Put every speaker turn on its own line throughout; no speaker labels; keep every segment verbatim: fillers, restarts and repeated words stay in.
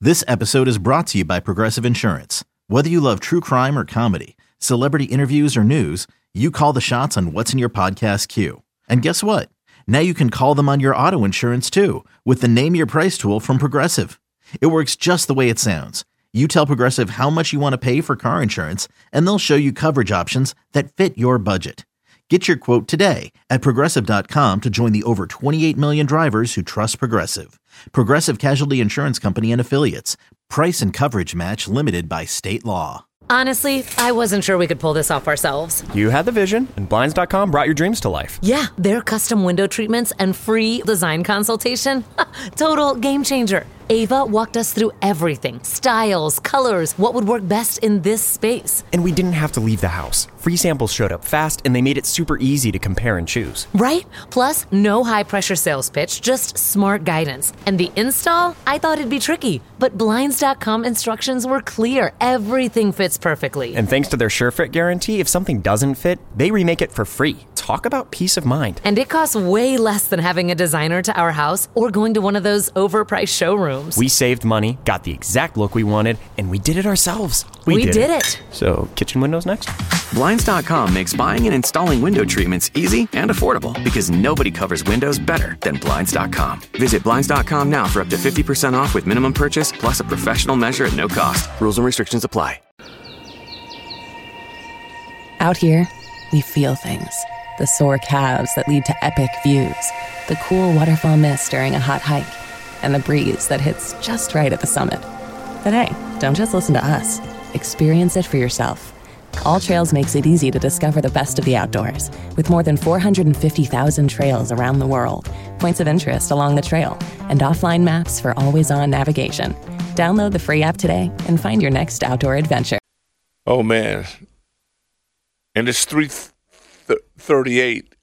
This episode is brought to you by Progressive Insurance. Whether you love true crime or comedy, celebrity interviews or news, you call the shots on what's in your podcast queue. And guess what? Now you can call them on your auto insurance too with the Name Your Price tool from Progressive. It works just the way it sounds. You tell Progressive how much you want to pay for car insurance, and they'll show you coverage options that fit your budget. Get your quote today at Progressive dot com to join the over twenty-eight million drivers who trust Progressive. Progressive Casualty Insurance Company and Affiliates. Price and coverage match limited by state law.
Honestly, I wasn't sure we could pull this off ourselves.
You had the vision, and Blinds dot com brought your dreams to life.
Yeah, their custom window treatments and free design consultation. Total game changer. Ava walked us through everything. Styles, colors, what would work best in this space.
And we didn't have to leave the house. Free samples showed up fast, and they made it super easy to compare and choose.
Right? Plus, no high-pressure sales pitch, just smart guidance. And the install? I thought it'd be tricky, but Blinds dot com instructions were clear. Everything fits perfectly.
And thanks to their SureFit guarantee, if something doesn't fit, they remake it for free. Talk about peace of mind.
And it costs way less than having a designer to our house or going to one of those overpriced showrooms.
We saved money, got the exact look we wanted, and we did it ourselves.
We, we did, did it. it.
So, kitchen windows next?
Blinds dot com makes buying and installing window treatments easy and affordable because nobody covers windows better than Blinds dot com. Visit Blinds dot com now for up to fifty percent off with minimum purchase plus a professional measure at no cost. Rules and restrictions apply.
Out here, we feel things. The sore calves that lead to epic views, the cool waterfall mist during a hot hike, and the breeze that hits just right at the summit. But hey, don't just listen to us. Experience it for yourself. All Trails makes it easy to discover the best of the outdoors, with more than four hundred fifty thousand trails around the world, points of interest along the trail, and offline maps for always-on navigation. Download the free app today and find your next outdoor adventure.
Oh, man. And it's three thirty-eight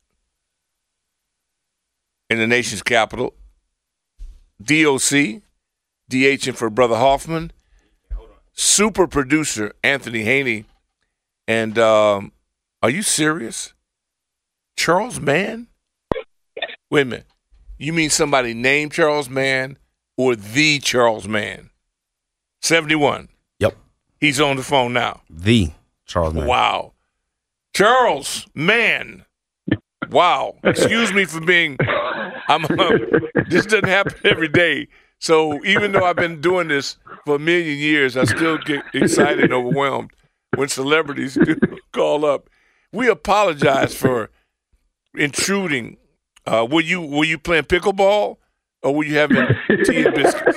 in the nation's capital. D O C, DHing for Brother Hoffman, super producer Anthony Haney. And um, are you serious? Charles Mann? Wait a minute. You mean somebody named Charles Mann or the Charles Mann? seventy-one.
Yep.
He's on the phone now.
The Charles Mann.
Wow. Charles Mann. Wow. Excuse me for being, I'm, uh, this doesn't happen every day. So even though I've been doing this for a million years, I still get excited and overwhelmed when celebrities do call up. We apologize for intruding. Uh, were you were you playing pickleball or were you having tea and biscuits?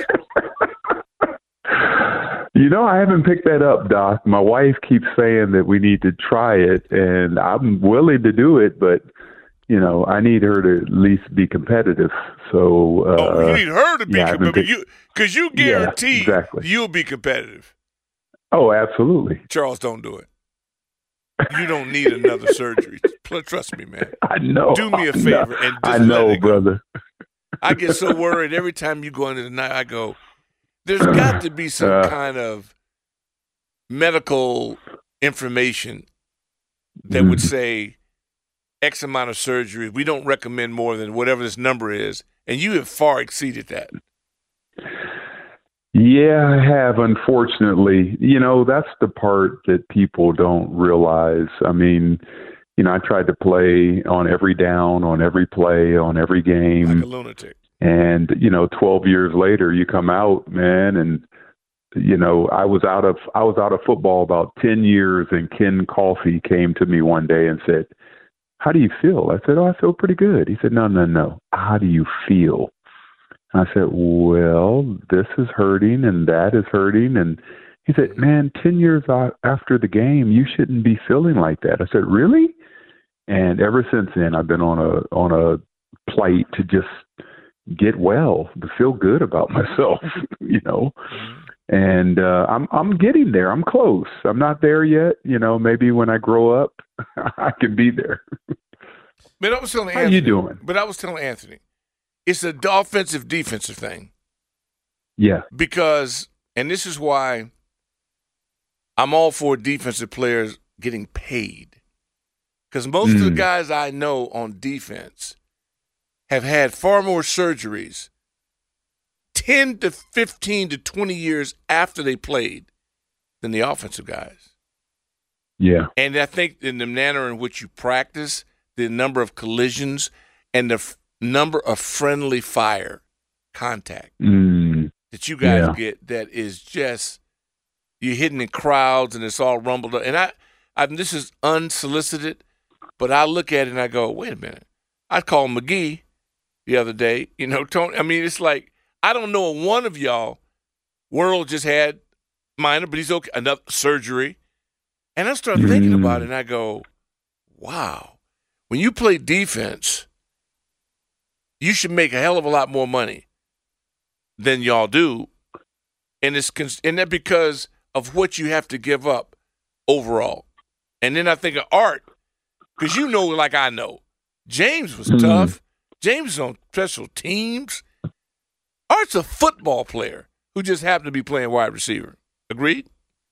You know, I haven't picked that up, Doc. My wife keeps saying that we need to try it, and I'm willing to do it, but, you know, I need her to at least be competitive. So, uh,
oh, you need her to be
yeah,
competitive because you, you guarantee
yeah, exactly.
you'll be competitive.
Oh, absolutely.
Charles, don't do it. You don't need another surgery. Trust me, man.
I know.
Do me a favor and just
I know,
let it go.
brother.
I get so worried every time you go into the night. I go, there's got to be some uh, kind of medical information that mm-hmm. would say X amount of surgery. We don't recommend more than whatever this number is, and you have far exceeded that.
Yeah, I have, unfortunately. You know, that's the part that people don't realize. I mean, you know, I tried to play on every down, on every play, on every game.
Like a lunatic.
And, you know, twelve years later, you come out, man, and, you know, I was out of I was out of football about ten years, and Ken Coffey came to me one day and said, "How do you feel?" I said, "Oh, I feel pretty good." He said, "No, no, no. How do you feel?" I said, "Well, this is hurting and that is hurting." And he said, "Man, ten years after the game, you shouldn't be feeling like that." I said, "Really?" And ever since then, I've been on a on a plight to just get well, to feel good about myself, you know. And uh, I'm I'm getting there. I'm close. I'm not there yet. You know, maybe when I grow up, I can be there.
But I was telling
How
Anthony,
you doing?
But I was telling Anthony, it's an offensive defensive thing.
Yeah.
Because, and this is why I'm all for defensive players getting paid. Because most mm. of the guys I know on defense have had far more surgeries ten to fifteen to twenty years after they played than the offensive guys.
Yeah.
And I think in the manner in which you practice, the number of collisions and the f- number of friendly fire contact
mm.
that you guys
yeah.
get, that is just, you're hitting in crowds and it's all rumbled up. And I, I this is unsolicited, but I look at it and I go, wait a minute. I called McGee the other day, you know, Tony. I mean, it's like, I don't know one of y'all. World just had minor, but he's okay, another surgery. And I start thinking
mm.
about it, and I go, wow. When you play defense, you should make a hell of a lot more money than y'all do. And it's and that because of what you have to give up overall. And then I think of Art, because you know, like I know, James was mm. tough. James is on special teams. Art's a football player who just happened to be playing wide receiver. Agreed?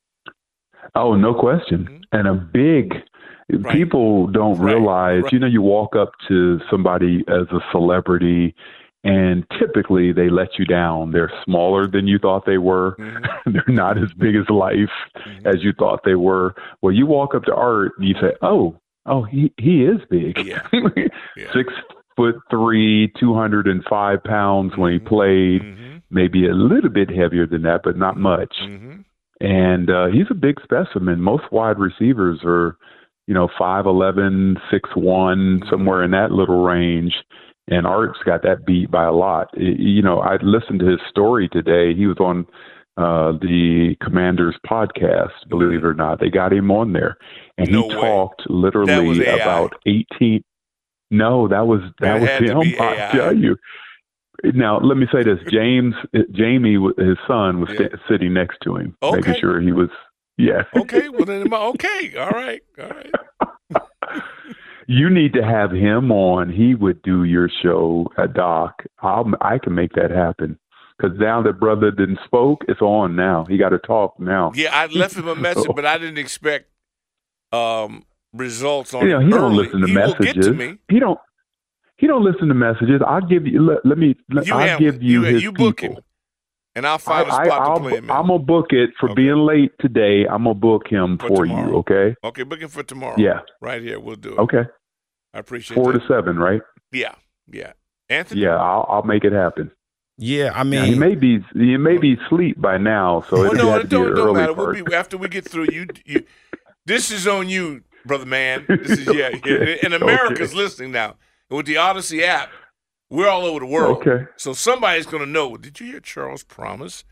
Oh, no question. Mm-hmm. And a big right. people don't right. realize, right. you know, you walk up to somebody as a celebrity and typically they let you down. They're smaller than you thought they were. Mm-hmm. They're not as big as life mm-hmm. as you thought they were. Well, you walk up to Art and you say, oh, oh, he, he is big.
Yeah. yeah.
Six foot three, two hundred five pounds when he played, mm-hmm. maybe a little bit heavier than that, but not much.
Mm-hmm.
And uh, he's a big specimen. Most wide receivers are, you know, five eleven, six one, mm-hmm. somewhere in that little range. And Art's got that beat by a lot. It, you know, I listened to his story today. He was on uh, the Commanders podcast, believe it or not. They got him on there. And
no
he
way.
talked literally about eighteen. No, that was that, that was him. I tell you. Now, let me say this. James, Jamie, his son, was yeah. st- sitting next to him,
okay.
making sure he was, yeah.
Okay, well, then, okay, all right, all right.
You need to have him on. He would do your show, uh, Doc. I'll, I can make that happen. Because now that brother didn't spoke, it's on now. He got to talk now.
Yeah, I left him a message, but I didn't expect um, results on
you know,
it
he
early.
don't listen to
he
messages.
Will get to me.
He don't. He don't listen to messages. I'll give you. Let, let me. Let,
you
I'll give you,
you
his
you book
people.
him, and I'll find
I,
a spot
I'll,
to play him in.
I'm gonna book it for
okay.
being late today. I'm gonna book him
for,
for
tomorrow.
you. Okay.
Okay, book him for tomorrow.
Yeah.
Right here, we'll do it.
Okay.
I appreciate
Four
that.
to seven, right?
Yeah, yeah. Anthony.
Yeah, I'll, I'll make it happen.
Yeah, I mean,
now, he may be he may be asleep by now, so
well,
it
no,
had
it
to be
don't,
an
don't
early
matter.
part.
We'll be after we get through. You, you. This is on you, brother man. This is yeah.
okay.
yeah. And America's
okay.
listening now. And with the Odyssey app, we're all over the world.
Okay.
So somebody's going to know. Did you hear Charles promise,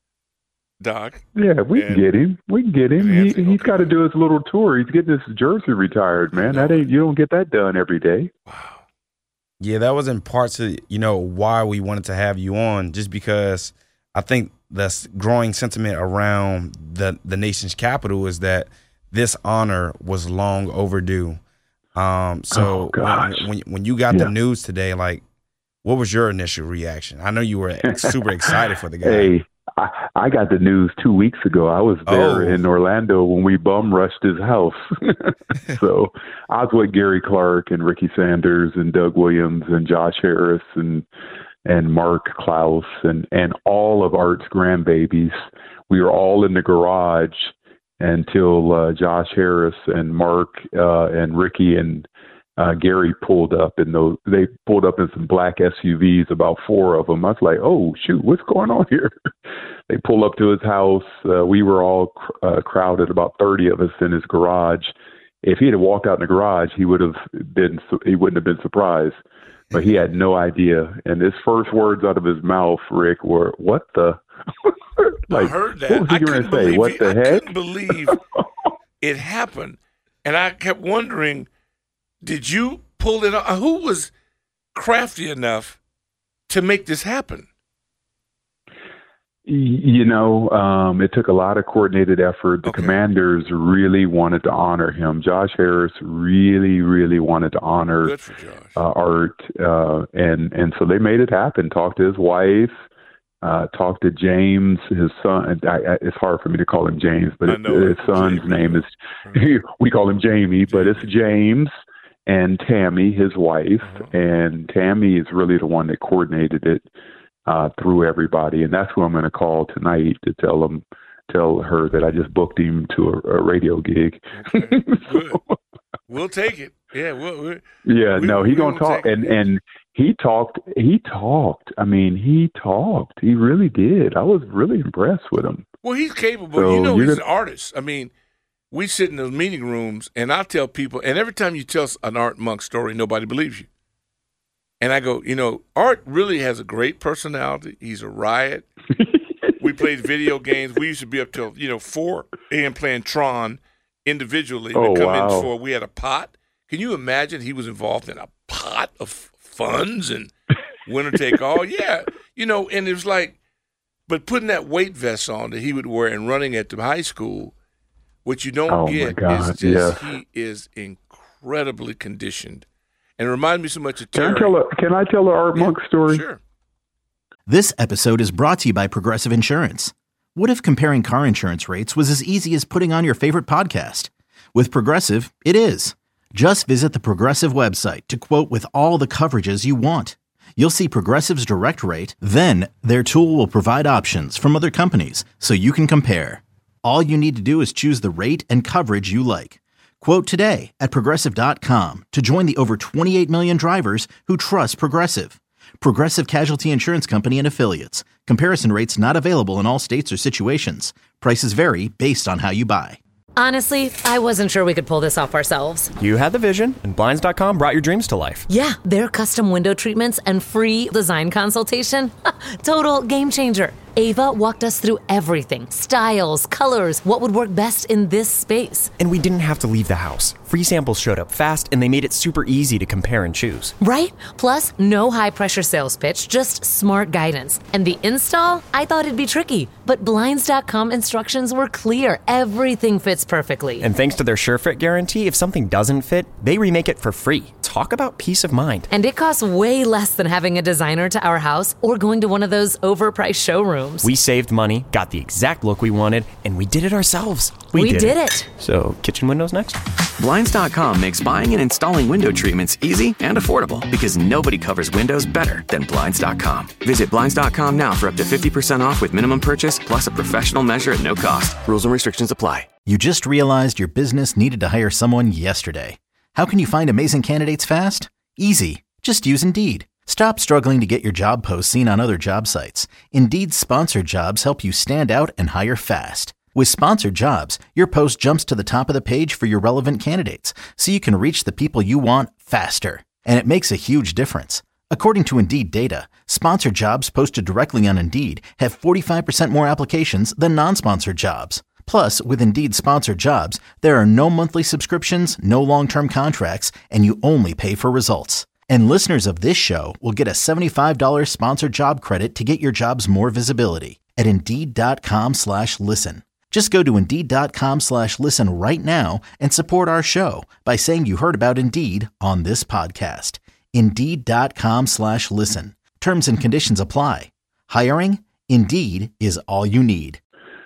Doc?
Yeah, we
and,
can get him. We can get him. He,
okay.
he's got to do his little tour. He's getting his jersey retired, man. That ain't you don't get that done every day.
Wow.
Yeah, that was in parts of, you know, why we wanted to have you on, just because I think the growing sentiment around the the nation's capital is that this honor was long overdue. Um, so
oh,
when, when when you got
yeah.
the news today, like, what was your initial reaction? I know you were super excited for the guy.
Hey, I, I got the news two weeks ago. I was there
oh.
in Orlando when we bum rushed his house. So I was with Gary Clark and Ricky Sanders and Doug Williams and Josh Harris and and Mark Klaus and, and all of Art's grandbabies. We were all in the garage until uh, Josh Harris and Mark uh, and Ricky and uh, Gary pulled up in those. They pulled up in some black S U Vs, about four of them. I was like, "Oh shoot, what's going on here?" They pull up to his house. Uh, we were all cr- uh, crowded, about thirty of us in his garage. If he had walked out in the garage, he would have been. He wouldn't have been surprised, but he had no idea. And his first words out of his mouth, Rick, were, "What the." Like,
I heard that.
What was he going to say? What
he,
the
I
heck?
I couldn't believe it happened. And I kept wondering, did you pull it off? Who was crafty enough to make this happen?
You know, um, it took a lot of coordinated effort. The
okay.
Commanders really wanted to honor him. Josh Harris really, really wanted to honor
Good for Josh.
Uh, Art. Uh, and, and so they made it happen. Talked to his wife. Uh, talked to James, his son. I, I, it's hard for me to call him James, but it, his son's Jamie. name is, we call him Jamie, but it's James and Tammy, his wife.
Uh-huh.
And Tammy is really the one that coordinated it. uh, through everybody. And that's who I'm going to call tonight to tell them, tell her that I just booked him to a, a radio gig.
Okay. Good. We'll take it. Yeah. We'll, we'll,
yeah.
we,
no, he gonna talk, and and he talked. He talked. I mean, he talked. He really did. I was really impressed with him.
Well, he's capable.
So
you know, he's
gonna,
an artist. I mean, we sit in those meeting rooms, and I tell people, and every time you tell an Art Monk story, nobody believes you. And I go, you know, Art really has a great personality. He's a riot. We played video games. We used to be up till, you know, four a.m. playing Tron individually.
Oh,
we come
wow.
in for, we had a pot. Can you imagine he was involved in a pot of funds and winner take all? Yeah. You know, and it was like, but putting that weight vest on that he would wear and running at the high school, what you don't
oh
get
God,
is just
yeah.
he is incredibly conditioned. And it reminds me so much of
Can
Terry.
I tell a, can I tell an Art
Yeah,
Monk story?
Sure.
This episode is brought to you by Progressive Insurance. What if comparing car insurance rates was as easy as putting on your favorite podcast? With Progressive, it is. Just visit the Progressive website to quote with all the coverages you want. You'll see Progressive's direct rate, then their tool will provide options from other companies so you can compare. All you need to do is choose the rate and coverage you like. Quote today at Progressive dot com to join the over twenty-eight million drivers who trust Progressive. Progressive Casualty Insurance Company and Affiliates. Comparison rates not available in all states or situations. Prices vary based on how you buy.
Honestly, I wasn't sure we could pull this off ourselves.
You had the vision, and Blinds dot com brought your dreams to life.
Yeah, their custom window treatments and free design consultation. Total game changer. Ava walked us through everything. Styles, colors, what would work best in this space.
And we didn't have to leave the house. Free samples showed up fast, and they made it super easy to compare and choose.
Right? Plus, no high-pressure sales pitch, just smart guidance. And the install? I thought it'd be tricky, but Blinds dot com instructions were clear. Everything fits perfectly.
And thanks to their SureFit guarantee, if something doesn't fit, they remake it for free. Talk about peace of mind.
And it costs way less than having a designer to our house or going to one of those overpriced showrooms.
We saved money, got the exact look we wanted, and we did it ourselves.
We, we
did,
did
it.
it.
So, kitchen windows next?
Blinds dot com makes buying and installing window treatments easy and affordable because nobody covers windows better than Blinds dot com. Visit Blinds dot com now for up to fifty percent off with minimum purchase plus a professional measure at no cost. Rules and restrictions apply.
You just realized your business needed to hire someone yesterday. How can you find amazing candidates fast? Easy. Just use Indeed. Stop struggling to get your job posts seen on other job sites. Indeed's sponsored jobs help you stand out and hire fast. With sponsored jobs, your post jumps to the top of the page for your relevant candidates, so you can reach the people you want faster. And it makes a huge difference. According to Indeed data, sponsored jobs posted directly on Indeed have forty-five percent more applications than non-sponsored jobs. Plus, with Indeed sponsored jobs, there are no monthly subscriptions, no long-term contracts, and you only pay for results. And listeners of this show will get a seventy-five dollars sponsored job credit to get your jobs more visibility at Indeed.com slash listen. Just go to Indeed.com slash listen right now and support our show by saying you heard about Indeed on this podcast. Indeed.com slash listen. Terms and conditions apply. Hiring? Indeed is all you need.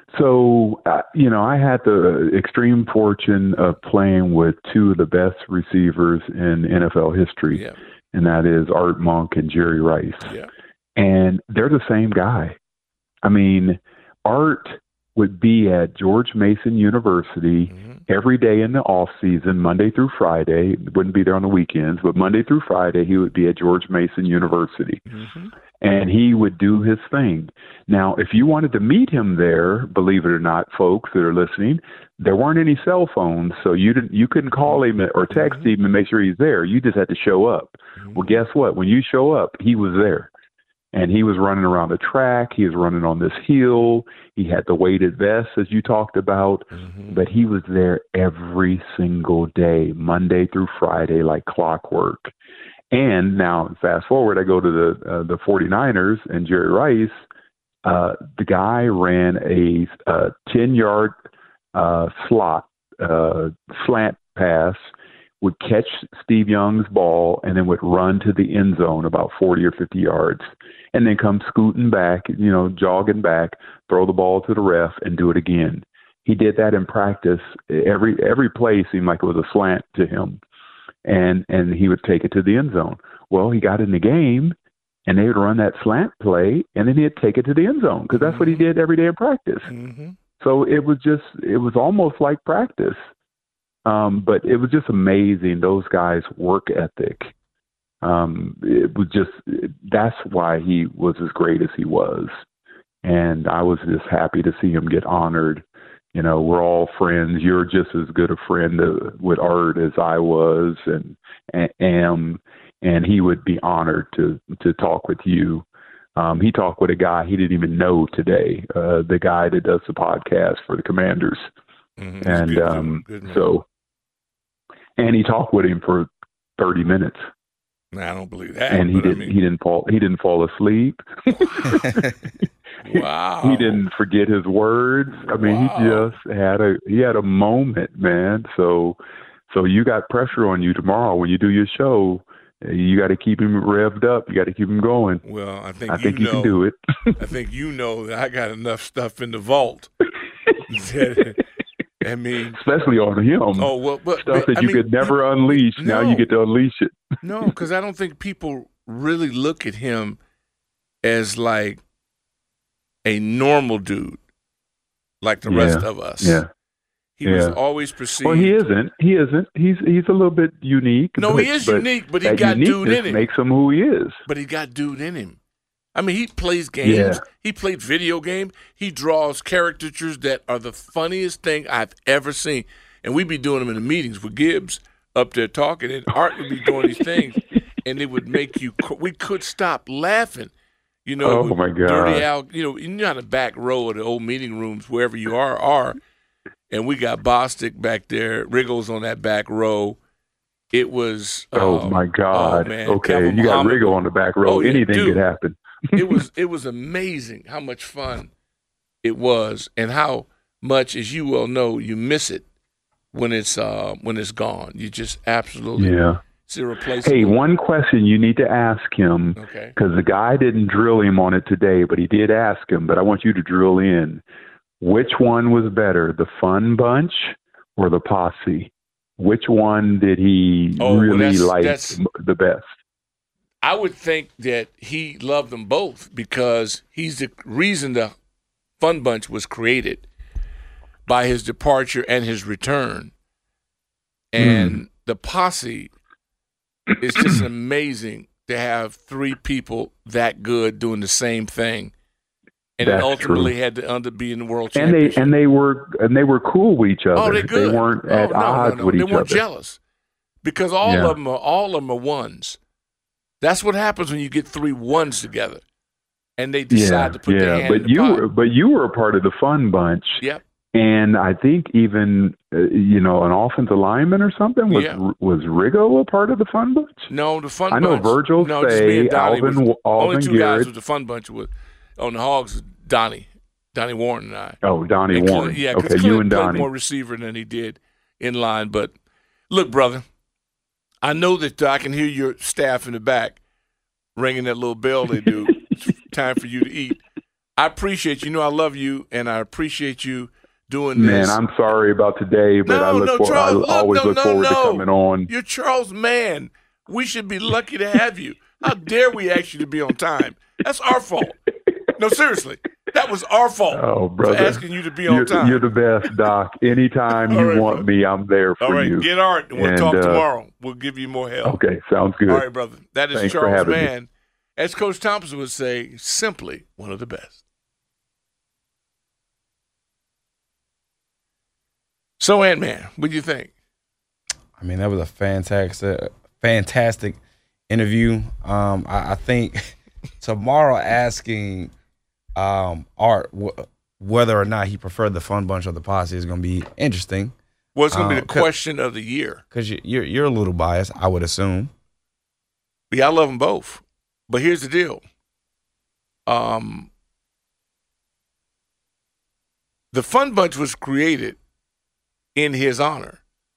So, uh, you know, I had the extreme fortune of playing with two of the best receivers in N F L history,
Yeah.
and that is Art Monk and Jerry Rice.
Yeah.
And they're the same guy. I mean, Art would be at George Mason University mm-hmm. every day in the off season, Monday through Friday. Wouldn't be there on the weekends, but Monday through Friday he would be at George Mason University. Mm-hmm. And he would do his thing. Now, if you wanted to meet him there, believe it or not, folks that are listening, there weren't any cell phones, so you didn't, you couldn't call him or text mm-hmm. him and make sure he's there. You just had to show up. Mm-hmm. Well, guess what? When you show up, he was there. And he was running around the track. He was running on this hill. He had the weighted vest, as you talked about. Mm-hmm. But he was there every single day, Monday through Friday, like clockwork. And now, fast forward, I go to the uh, the 49ers and Jerry Rice. Uh, the guy ran a ten-yard uh, slot, uh, slant pass, would catch Steve Young's ball, and then would run to the end zone about forty or fifty yards, and then come scooting back, you know, jogging back, throw the ball to the ref, and do it again. He did that in practice. Every every play seemed like it was a slant to him. And and he would take it to the end zone. Well, he got in the game, and they would run that slant play, and then he'd take it to the end zone because that's mm-hmm. what he did every day in practice.
Mm-hmm.
So it was just, it was almost like practice. Um, but it was just amazing, those guys' work ethic. Um, it was just, that's why he was as great as he was. And I was just happy to see him get honored. You know, we're all friends. You're just as good a friend to, with Art as I was and, and am, and he would be honored to, to talk with you. Um, he talked with a guy he didn't even know today, uh, the guy that does the podcast for the Commanders. Mm-hmm. And um, so, and he talked with him for thirty minutes.
I don't believe that.
And he didn't.
I mean...
He didn't fall. He didn't fall asleep.
Wow.
He didn't forget his words. I mean, wow. he just had a. He had a moment, man. So, so you got pressure on you tomorrow when you do your show. You got to keep him revved up. You got to keep him going.
Well, I think
I
you
think
know,
you can do it.
I think you know that I got enough stuff in the vault. I mean,
especially on him.
Oh well, but,
stuff
but,
that
I
you
mean,
could never
you,
unleash.
No,
now you get to unleash it.
No, because I don't think people really look at him as like a normal dude, like the
yeah.
rest of us.
Yeah,
he
yeah.
was always perceived.
Well, he isn't. He isn't. He's he's a little bit unique.
No,
but,
he is
but
unique, but he got dude in him.
Makes him who he is.
But he got dude in him. I mean, he plays games.
Yeah.
He played video game. He draws caricatures that are the funniest thing I've ever seen. And we'd be doing them in the meetings with Gibbs up there talking, and Art would be doing these things, and it would make you – we could stop laughing. You know,
oh, my God.
Dirty Al, you know, you know how the back row of the old meeting rooms, wherever you are, are. And we got Bostic back there, Wriggles on that back row. It was –
Oh,
um,
my God.
Oh, man.
Okay,
Calvin
you got
Muhammad.
Wriggle on the back row.
Oh, yeah,
Anything
dude.
could happen.
it was it was amazing how much fun it was, and how much, as you well know, you miss it when it's uh, when it's gone. You just absolutely
yeah.
it's irreplaceable.
Hey, one question you need to ask him,
okay?
Because the guy didn't drill him on it today, but he did ask him. But I want you to drill in. Which one was better, the Fun Bunch or the Posse? Which one did he
oh,
really
well, that's,
like
that's,
the best?
I would think that he loved them both because he's the reason the Fun Bunch was created by his departure and his return. And mm. the Posse is just amazing to have three people that good doing the same thing. And
That's
it ultimately
true.
had to end up being the world
and
championship.
they and they were and they were cool with each other.
Oh, they're good.
They weren't
oh,
at
no,
odds
no, no.
with
they
each
weren't
other.
jealous because all
yeah.
of them are all of them are ones. That's what happens when you get three ones together, and they decide
yeah,
to put
yeah.
their hand
but
in the
you
pot.
Were, but you were a part of the Fun Bunch.
Yep.
And I think even uh, you know an offensive lineman or something was
yeah.
was Rigo a part of the Fun Bunch?
No, the Fun
I
Bunch.
know Virgil
no,
Say, Alvin,
was,
Alvin
only two
Garrett.
guys with the Fun Bunch was on the Hogs. Was Donnie, Donnie Warren, and I.
Oh, Donnie
and
Warren.
Clint, yeah,
okay,
Clint
you and
played
Donnie.
more receiver than he did in line. But look, brother, I know that I can hear your staff in the back ringing that little bell they do. It's time for you to eat. I appreciate you. You know I love you, and I appreciate you doing
Man,
this.
I'm sorry about today, but
no,
I look
no,
for,
Charles,
I
look,
always
no,
look
no,
forward
no.
to coming on.
You're Charles Mann. We should be lucky to have you. How dare we ask you to be on time? That's our fault. No, seriously. That was our fault
oh, brother.
for asking you to be on
you're,
time.
You're the best, Doc. Anytime you
right,
want
bro.
me, I'm there for
All right,
you.
get Art, and we'll
and,
talk
uh,
tomorrow. We'll give you more help.
Okay, sounds good.
All right, brother. That is
Thanks for
Charles
having me.
Mann. As Coach Thompson would say, simply one of the best. So, Ant-Man, what do you think?
I mean, that was a fantastic, fantastic interview. Um, I, I think tomorrow asking um, Art w- whether or not he preferred the Fun Bunch or the Posse is going to be interesting.
Well, it's going to
um,
be the question of the year.
Because you, you're, you're a little biased, I would assume.
Yeah, I love them both. But here's the deal. Um, the Fun Bunch was created in his honor.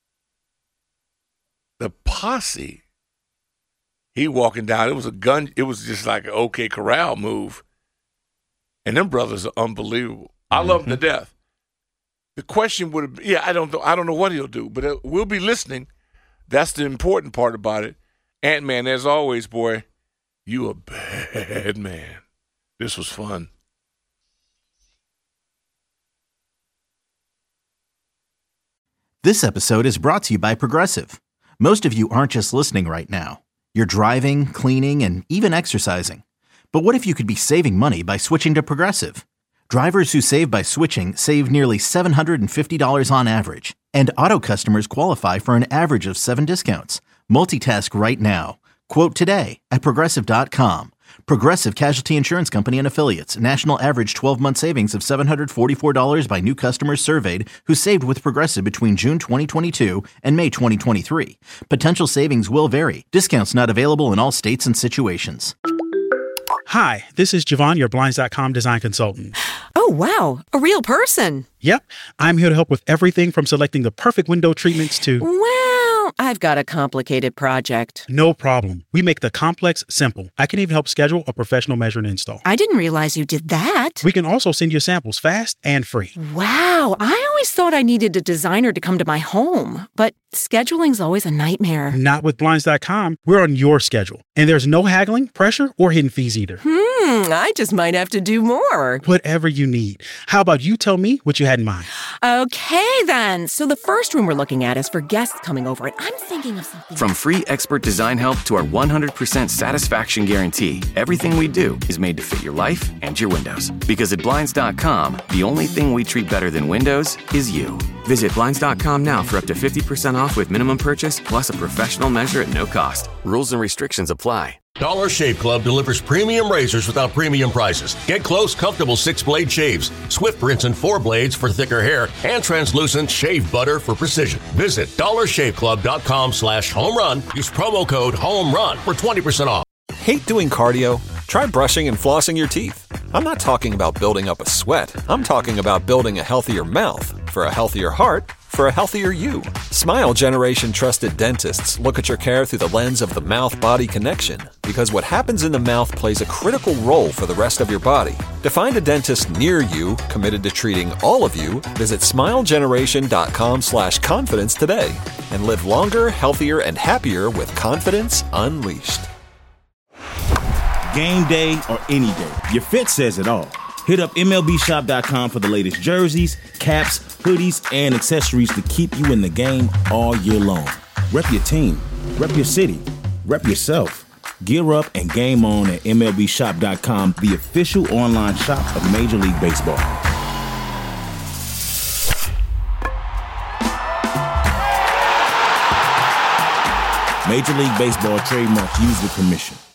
The Posse, he walking down, it was a gun, it was just like an OK Corral move. And them brothers are unbelievable. I
Mm-hmm.
love them to death. The question would have been, yeah, I don't know, I don't know what he'll do, but uh, we'll be listening. That's the important part about it. Ant-Man, as always, boy, You a bad man. This was fun.
This episode is brought to you by Progressive. Most of you aren't just listening right now. You're driving, cleaning, and even exercising. But what if you could be saving money by switching to Progressive? Drivers who save by switching save nearly seven hundred fifty dollars on average. And auto customers qualify for an average of seven discounts. Multitask right now. Quote today at Progressive dot com. Progressive Casualty Insurance Company and Affiliates. National average twelve-month savings of seven hundred forty-four dollars by new customers surveyed who saved with Progressive between June twenty twenty-two and May twenty twenty-three. Potential savings will vary. Discounts not available in all states and situations.
Hi, this is Javon, your Blinds dot com design consultant.
Oh, wow. A real person.
Yep. I'm here to help with everything from selecting the perfect window treatments to...
Well, I've got a complicated project.
No problem. We make the complex simple. I can even help schedule a professional measure and install.
I didn't realize you did that.
We can also send you samples fast and free.
Wow. I always thought I needed a designer to come to my home, but scheduling's always a nightmare.
Not with Blinds dot com. We're on your schedule. And there's no haggling, pressure, or hidden fees either.
Hmm, I just might have to do more.
Whatever you need. How about you tell me what you had in mind?
Okay, then. So the first room we're looking at is for guests coming over, and I'm thinking of something.
From free expert design help to our one hundred percent satisfaction guarantee, everything we do is made to fit your life and your windows. Because at Blinds dot com, the only thing we treat better than windows is you. Visit Blinds dot com now for up to fifty percent off with minimum purchase plus a professional measure at no cost. Rules and restrictions apply.
Dollar Shave Club delivers premium razors without premium prices. Get close, comfortable six-blade shaves, swift rinse and four blades for thicker hair, and translucent shave butter for precision. Visit dollar shave club dot com slash home run. Use promo code HOMERUN for twenty percent off.
Hate doing cardio? Try brushing and flossing your teeth. I'm not talking about building up a sweat. I'm talking about building a healthier mouth for a healthier heart for a healthier you. Smile Generation trusted dentists look at your care through the lens of the mouth-body connection, because what happens in the mouth plays a critical role for the rest of your body. To find a dentist near you committed to treating all of you, visit smile generation dot com slash confidence today and live longer, healthier, and happier with confidence unleashed.
Game day or any day, your fit says it all. Hit up M L B shop dot com for the latest jerseys, caps, hoodies, and accessories to keep you in the game all year long. Rep your team, rep your city, rep yourself. Gear up and game on at M L B shop dot com, the official online shop of Major League Baseball. Major League Baseball trademarks used with permission.